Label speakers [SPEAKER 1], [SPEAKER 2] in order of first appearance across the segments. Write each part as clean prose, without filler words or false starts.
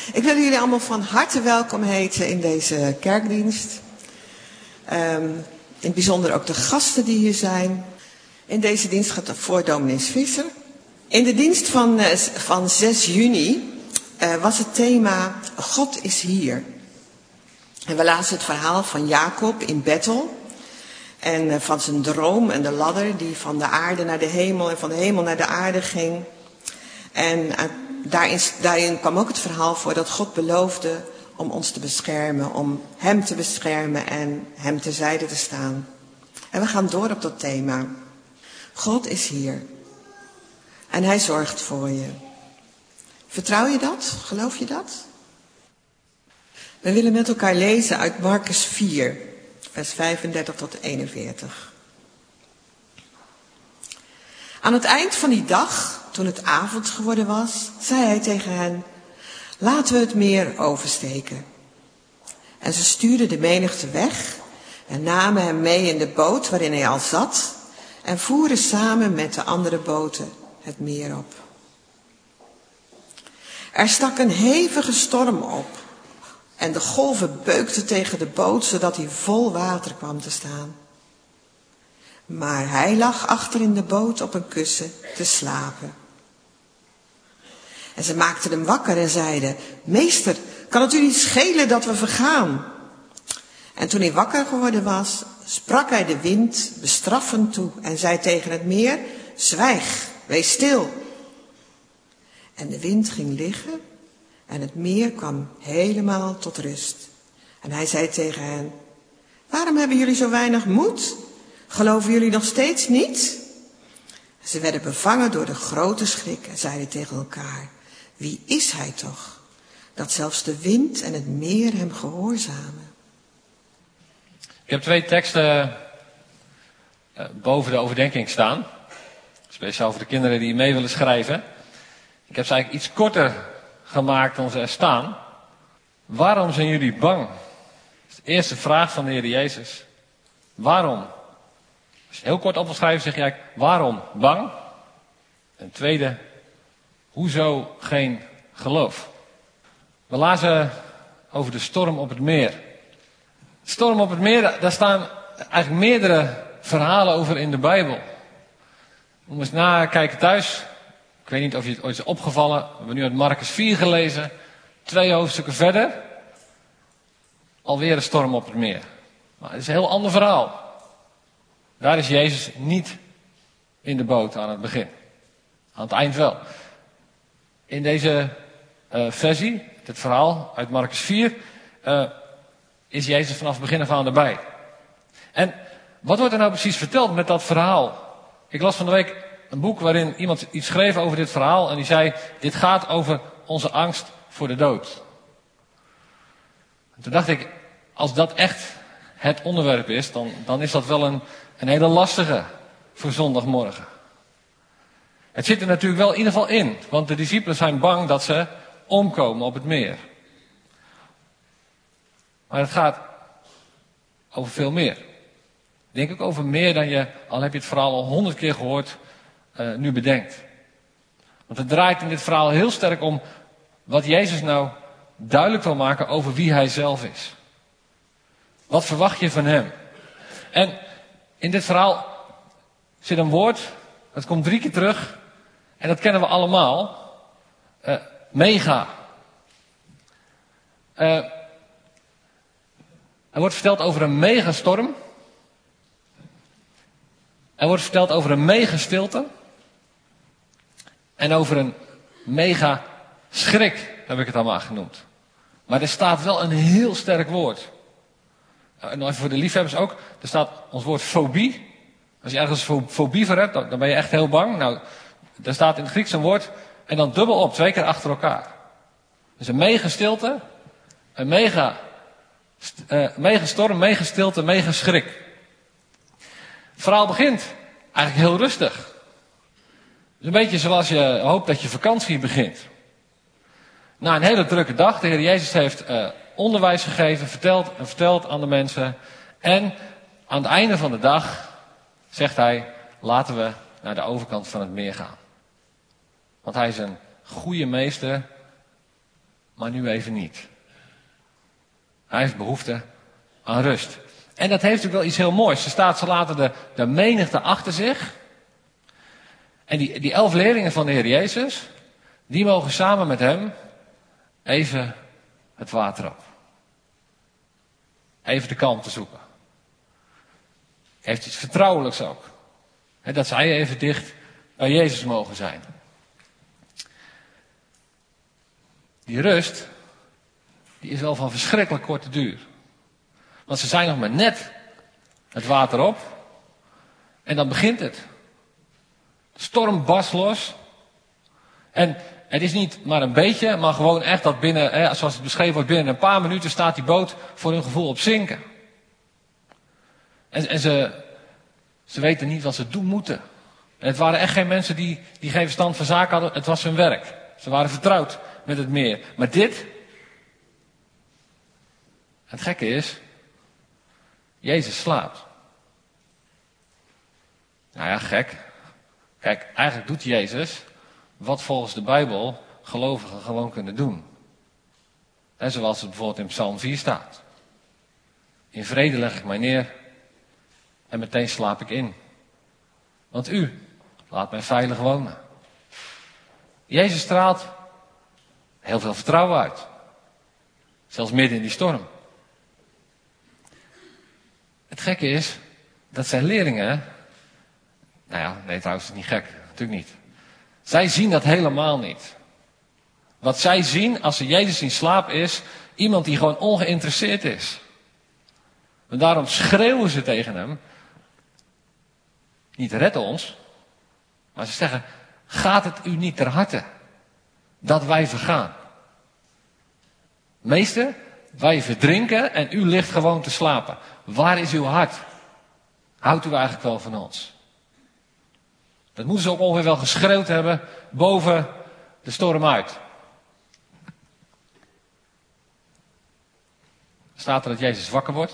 [SPEAKER 1] Ik wil jullie allemaal van harte welkom heten in deze kerkdienst. In het bijzonder ook de gasten die hier zijn. In deze dienst gaat het voor dominee Visser. In de dienst van 6 juni was het thema God is hier. En we lazen het verhaal van Jacob in Bethel. En van zijn droom en de ladder die van de aarde naar de hemel en van de hemel naar de aarde ging. En daarin kwam ook het verhaal voor dat God beloofde om ons te beschermen, om hem te beschermen en hem terzijde te staan. En we gaan door op dat thema. God is hier. En hij zorgt voor je. Vertrouw je dat? Geloof je dat? We willen met elkaar lezen uit Marcus 4, vers 35 tot 41. Aan het eind van die dag, toen het avond geworden was, zei hij tegen hen: laten we het meer oversteken. En ze stuurden de menigte weg en namen hem mee in de boot waarin hij al zat en voeren samen met de andere boten het meer op. Er stak een hevige storm op en de golven beukten tegen de boot zodat hij vol water kwam te staan. Maar hij lag achter in de boot op een kussen te slapen. En ze maakten hem wakker en zeiden: meester, kan het u niet schelen dat we vergaan? En toen hij wakker geworden was, sprak hij de wind bestraffend toe en zei tegen het meer: zwijg, wees stil. En de wind ging liggen en het meer kwam helemaal tot rust. En hij zei tegen hen: waarom hebben jullie zo weinig moed? Geloven jullie nog steeds niet? Ze werden bevangen door de grote schrik en zeiden tegen elkaar: wie is hij toch, dat zelfs de wind en het meer hem gehoorzamen?
[SPEAKER 2] Ik heb 2 teksten boven de overdenking staan. Speciaal voor de kinderen die mee willen schrijven. Ik heb ze eigenlijk iets korter gemaakt dan ze er staan. Waarom zijn jullie bang? Dat is de eerste vraag van de Heer Jezus. Waarom? Als je heel kort op wil schrijven, zeg je eigenlijk: waarom bang? En tweede, hoezo geen geloof? We lazen over de storm op het meer. De storm op het meer, daar staan eigenlijk meerdere verhalen over in de Bijbel. Moet eens nakijken thuis. Ik weet niet of je het ooit is opgevallen. We hebben nu uit Marcus 4 gelezen. 2 hoofdstukken verder. Alweer een storm op het meer. Maar het is een heel ander verhaal. Daar is Jezus niet in de boot aan het begin. Aan het eind wel. In deze versie, dit verhaal uit Marcus 4, is Jezus vanaf het begin af aan erbij. En wat wordt er nou precies verteld met dat verhaal? Ik las van de week een boek waarin iemand iets schreef over dit verhaal. En die zei: dit gaat over onze angst voor de dood. En toen dacht ik, als dat echt het onderwerp is, dan is dat wel een hele lastige voor zondagmorgen. Het zit er natuurlijk wel in ieder geval in. Want de discipelen zijn bang dat ze omkomen op het meer. Maar het gaat over veel meer. Ik denk ook over meer dan je, al heb je het verhaal al 100 keer gehoord, nu bedenkt. Want het draait in dit verhaal heel sterk om wat Jezus nou duidelijk wil maken over wie hij zelf is. Wat verwacht je van hem? En in dit verhaal zit een woord, dat komt 3 keer terug. En dat kennen we allemaal. Mega. Er wordt verteld over een megastorm. Er wordt verteld over een megastilte. En over een mega schrik, heb ik het allemaal genoemd. Maar er staat wel een heel sterk woord. En even voor de liefhebbers ook. Er staat ons woord fobie. Als je ergens fobie voor hebt, dan ben je echt heel bang. Nou, daar staat in het Grieks een woord en dan dubbel op, 2 keer achter elkaar. Dus een megastilte, een megastorm, megastilte, megaschrik. Het verhaal begint eigenlijk heel rustig. Het is een beetje zoals je hoopt dat je vakantie begint. Na een hele drukke dag, de Heer Jezus heeft onderwijs gegeven, verteld aan de mensen. En aan het einde van de dag zegt hij: laten we naar de overkant van het meer gaan. Want hij is een goede meester, maar nu even niet. Hij heeft behoefte aan rust. En dat heeft natuurlijk wel iets heel moois. Ze laten de menigte achter zich. En die 11 leerlingen van de Heer Jezus, die mogen samen met hem even het water op. Even de kalmte zoeken. Heeft iets vertrouwelijks ook. Dat zij even dicht bij Jezus mogen zijn. Die rust, die is wel van verschrikkelijk korte duur. Want ze zijn nog maar net het water op. En dan begint het. De storm barst los. En het is niet maar een beetje, maar gewoon echt dat binnen, zoals het beschreven wordt, binnen een paar minuten staat die boot voor hun gevoel op zinken. En ze weten niet wat ze doen moeten. En het waren echt geen mensen die geen verstand van zaken hadden, het was hun werk. Ze waren vertrouwd met het meer. Maar dit, het gekke is, Jezus slaapt. Nou ja, gek. Kijk, eigenlijk doet Jezus wat volgens de Bijbel gelovigen gewoon kunnen doen. En zoals het bijvoorbeeld in Psalm 4 staat. In vrede leg ik mij neer en meteen slaap ik in. Want u laat mij veilig wonen. Jezus straalt heel veel vertrouwen uit. Zelfs midden in die storm. Het gekke is dat zijn leerlingen, nou ja, nee trouwens het is niet gek, natuurlijk niet. Zij zien dat helemaal niet. Wat zij zien als ze Jezus zien slapen is iemand die gewoon ongeïnteresseerd is. En daarom schreeuwen ze tegen hem. Niet red ons. Maar ze zeggen, gaat het u niet ter harte dat wij vergaan? Meester, wij verdrinken en u ligt gewoon te slapen. Waar is uw hart? Houdt u eigenlijk wel van ons? Dat moeten ze ook ongeveer wel geschreeuwd hebben boven de storm uit. Staat er dat Jezus wakker wordt.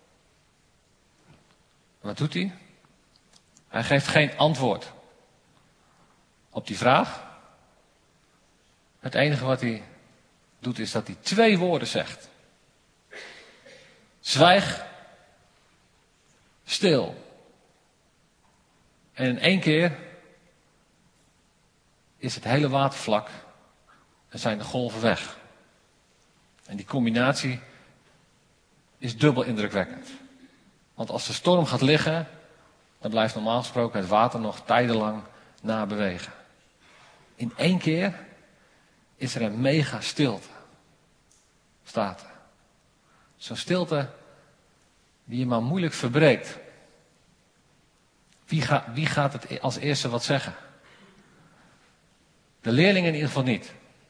[SPEAKER 2] En wat doet hij? Hij geeft geen antwoord op die vraag. Het enige wat hij doet is dat hij 2 woorden zegt. Zwijg, stil. En in 1 keer is het hele water vlak en zijn de golven weg. En die combinatie is dubbel indrukwekkend. Want als de storm gaat liggen, dan blijft normaal gesproken het water nog tijdenlang nabewegen. In 1 keer is er een mega stilte. Staat er. Zo'n stilte die je maar moeilijk verbreekt. Wie gaat het als eerste wat zeggen? De leerlingen in ieder geval niet.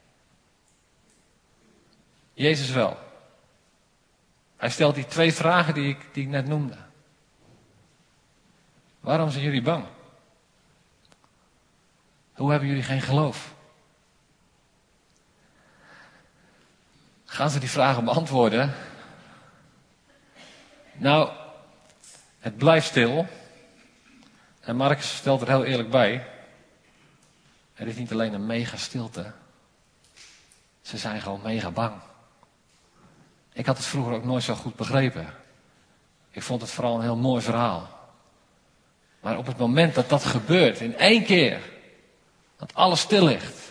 [SPEAKER 2] Jezus wel. Hij stelt die 2 vragen die ik net noemde. Waarom zijn jullie bang? Hoe hebben jullie geen geloof? Gaan ze die vragen beantwoorden? Nou, het blijft stil. En Marcus stelt er heel eerlijk bij. Er is niet alleen een mega stilte. Ze zijn gewoon mega bang. Ik had het vroeger ook nooit zo goed begrepen. Ik vond het vooral een heel mooi verhaal. Maar op het moment dat dat gebeurt, in 1 keer, dat alles stil ligt.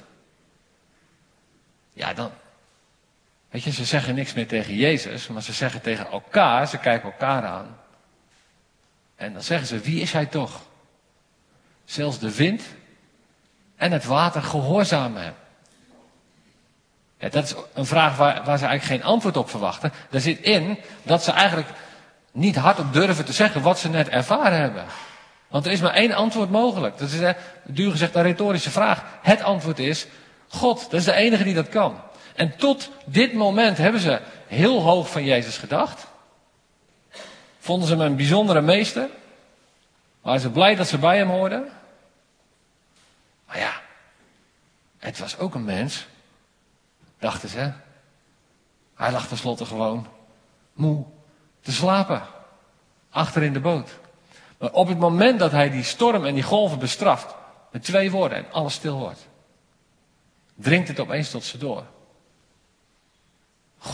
[SPEAKER 2] Ja, dan, weet je, ze zeggen niks meer tegen Jezus, maar ze zeggen tegen elkaar, ze kijken elkaar aan. En dan zeggen ze, wie is hij toch? Zelfs de wind en het water gehoorzamen hem. Ja, dat is een vraag waar ze eigenlijk geen antwoord op verwachten. Daar zit in dat ze eigenlijk niet hardop durven te zeggen wat ze net ervaren hebben. Want er is maar 1 antwoord mogelijk. Dat is duur gezegd een retorische vraag. Het antwoord is God. Dat is de enige die dat kan. En tot dit moment hebben ze heel hoog van Jezus gedacht. Vonden ze hem een bijzondere meester. Waren ze blij dat ze bij hem hoorden. Maar ja, het was ook een mens. Dachten ze. Hij lag tenslotte gewoon moe te slapen. Achter in de boot. Maar op het moment dat hij die storm en die golven bestraft. Met 2 woorden en alles stil wordt. Dringt het opeens tot ze door.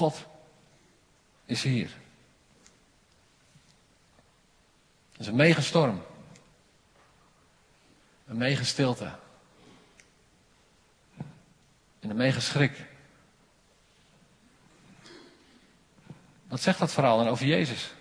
[SPEAKER 2] God is hier. Het is een megastorm. Een megastilte. En een megaschrik. Wat zegt dat verhaal dan over Jezus?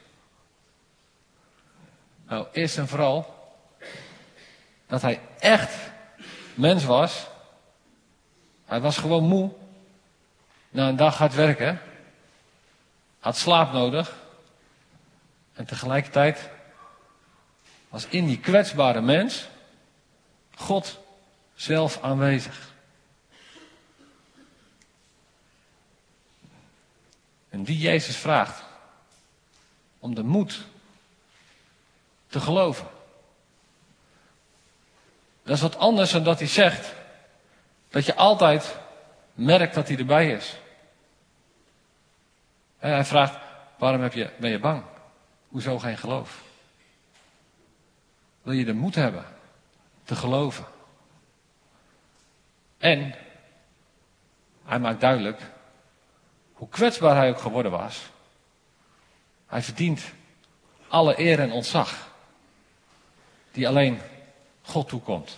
[SPEAKER 2] Nou, eerst en vooral dat hij echt mens was. Hij was gewoon moe. Na een dag hard werken. Had slaap nodig. En tegelijkertijd was in die kwetsbare mens God zelf aanwezig. En die Jezus vraagt om de moed te geloven. Dat is wat anders dan dat hij zegt dat je altijd merkt dat hij erbij is. En hij vraagt, waarom ben je bang? Hoezo geen geloof? Wil je de moed hebben te geloven? En hij maakt duidelijk hoe kwetsbaar hij ook geworden was. Hij verdient alle eer en ontzag die alleen God toekomt.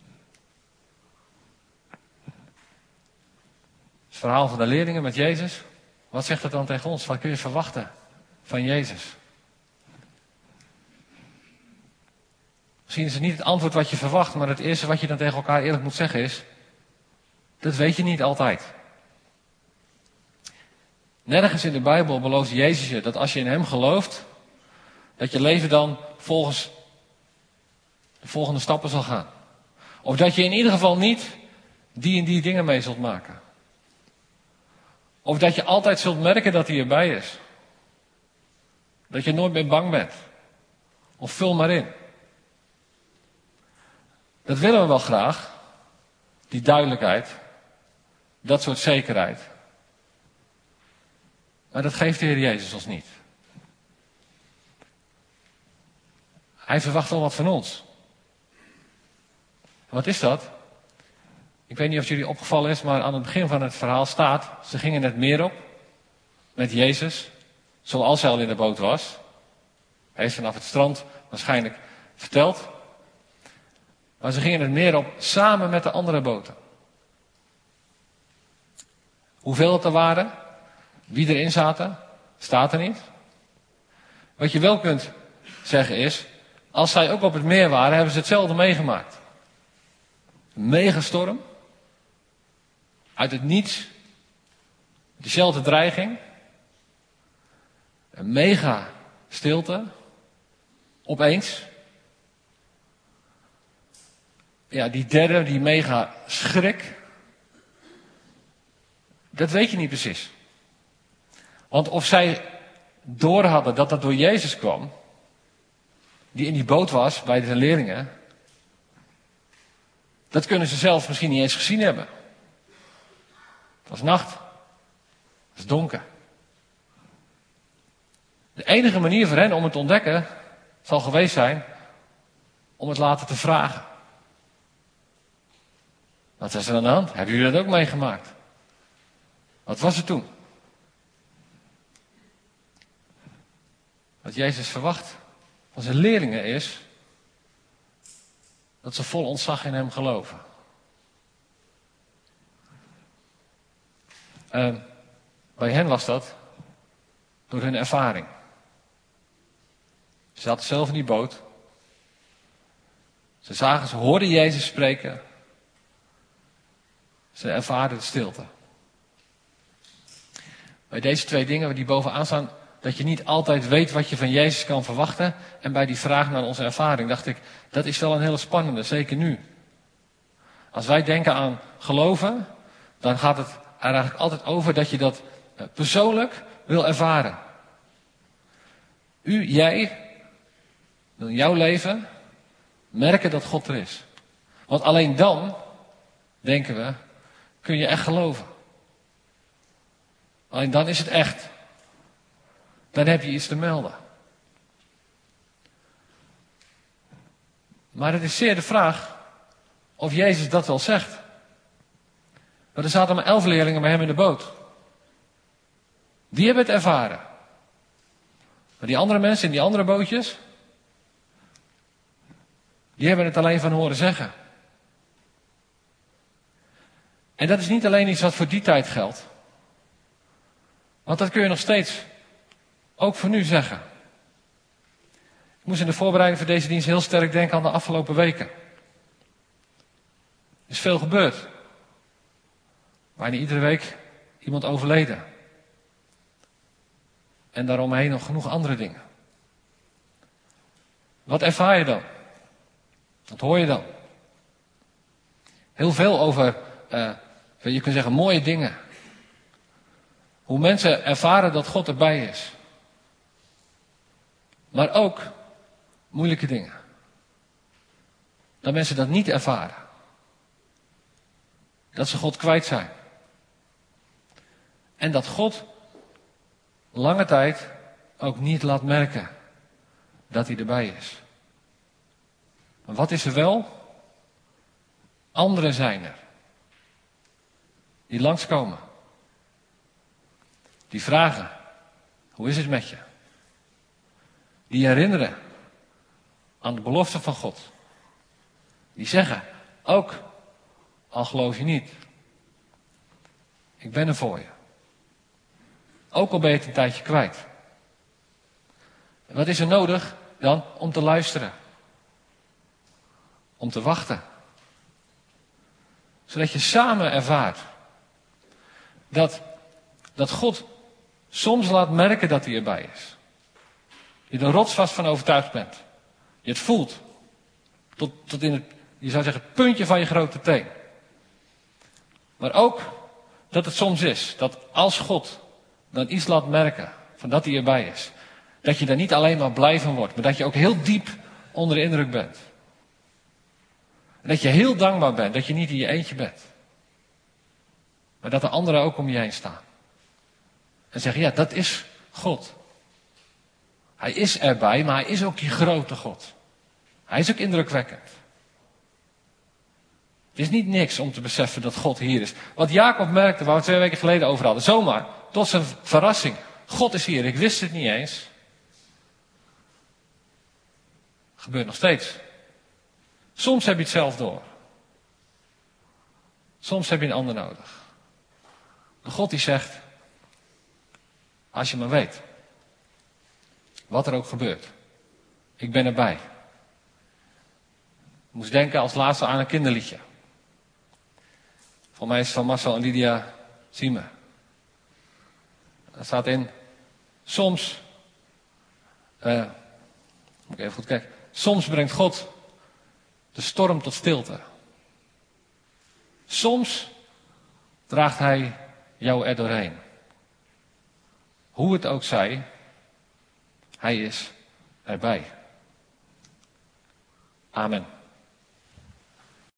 [SPEAKER 2] Het verhaal van de leerlingen met Jezus. Wat zegt het dan tegen ons? Wat kun je verwachten van Jezus? Misschien is het niet het antwoord wat je verwacht, maar het eerste wat je dan tegen elkaar eerlijk moet zeggen is, dat weet je niet altijd. Nergens in de Bijbel belooft Jezus je dat als je in hem gelooft, dat je leven dan volgens de volgende stappen zal gaan. Of dat je in ieder geval niet die en die dingen mee zult maken. Of dat je altijd zult merken dat hij erbij is. Dat je nooit meer bang bent. Of vul maar in. Dat willen we wel graag. Die duidelijkheid. Dat soort zekerheid. Maar dat geeft de Heer Jezus ons niet. Hij verwacht wel wat van ons. Wat is dat? Ik weet niet of jullie opgevallen is, maar aan het begin van het verhaal staat, ze gingen het meer op met Jezus, zoals hij al in de boot was. Hij is vanaf het strand waarschijnlijk verteld. Maar ze gingen het meer op samen met de andere boten. Hoeveel het er waren, wie erin zaten, staat er niet. Wat je wel kunt zeggen is, als zij ook op het meer waren, hebben ze hetzelfde meegemaakt. Een megastorm. Uit het niets. Dezelfde dreiging. Een mega stilte. Opeens. Ja, die derde, die mega schrik. Dat weet je niet precies. Want of zij door hadden dat dat door Jezus kwam, die in die boot was bij de leerlingen, dat kunnen ze zelf misschien niet eens gezien hebben. Het was nacht. Het was donker. De enige manier voor hen om het te ontdekken zal geweest zijn om het later te vragen. Wat is er aan de hand? Hebben jullie dat ook meegemaakt? Wat was er toen? Wat Jezus verwacht van zijn leerlingen is dat ze vol ontzag in hem geloven. Bij hen was dat door hun ervaring. Ze zaten zelf in die boot. Ze hoorden Jezus spreken. Ze ervaarden de stilte. Bij deze twee dingen die bovenaan staan, dat je niet altijd weet wat je van Jezus kan verwachten. En bij die vraag naar onze ervaring dacht ik, dat is wel een hele spannende, zeker nu. Als wij denken aan geloven, dan gaat het er eigenlijk altijd over dat je dat persoonlijk wil ervaren. Jij, wil in jouw leven merken dat God er is. Want alleen dan, denken we, kun je echt geloven. Alleen dan is het echt. Dan heb je iets te melden. Maar het is zeer de vraag of Jezus dat wel zegt. Maar er zaten maar 11 leerlingen bij hem in de boot. Die hebben het ervaren. Maar die andere mensen in die andere bootjes, die hebben het alleen van horen zeggen. En dat is niet alleen iets wat voor die tijd geldt. Want dat kun je nog steeds ook voor nu zeggen. Ik moest in de voorbereiding voor deze dienst heel sterk denken aan de afgelopen weken. Er is veel gebeurd. Bijna iedere week iemand overleden. En daaromheen nog genoeg andere dingen. Wat ervaar je dan? Wat hoor je dan? Heel veel over, je kunt zeggen, mooie dingen. Hoe mensen ervaren dat God erbij is. Maar ook moeilijke dingen. Dat mensen dat niet ervaren. Dat ze God kwijt zijn. En dat God lange tijd ook niet laat merken dat hij erbij is. Maar wat is er wel? Anderen zijn er. Die langskomen. Die vragen, hoe is het met je? Die herinneren aan de belofte van God. Die zeggen, ook al geloof je niet, ik ben er voor je. Ook al ben je het een tijdje kwijt. En wat is er nodig dan? Om te luisteren. Om te wachten. Zodat je samen ervaart dat God soms laat merken dat hij erbij is. Je er rotsvast van overtuigd bent. Je het voelt. Tot in het, je zou zeggen, puntje van je grote teen. Maar ook dat het soms is dat als God dan iets laat merken van dat hij erbij is. Dat je daar niet alleen maar blij van wordt, maar dat je ook heel diep onder de indruk bent. En dat je heel dankbaar bent dat je niet in je eentje bent. Maar dat de anderen ook om je heen staan. En zeggen, ja, dat is God. Hij is erbij, maar hij is ook die grote God. Hij is ook indrukwekkend. Het is niet niks om te beseffen dat God hier is. Wat Jacob merkte, waar we 2 weken geleden over hadden. Zomaar, tot zijn verrassing. God is hier, ik wist het niet eens. Gebeurt nog steeds. Soms heb je het zelf door. Soms heb je een ander nodig. De God die zegt, als je maar weet, wat er ook gebeurt, ik ben erbij. Ik moest denken als laatste aan een kinderliedje. Voor mij is het van Marcel en Lydia Siemen. Daar staat in, soms, moet ik even goed kijken, soms brengt God de storm tot stilte. Soms draagt hij jou er doorheen. Hoe het ook zij, hij is erbij. Amen.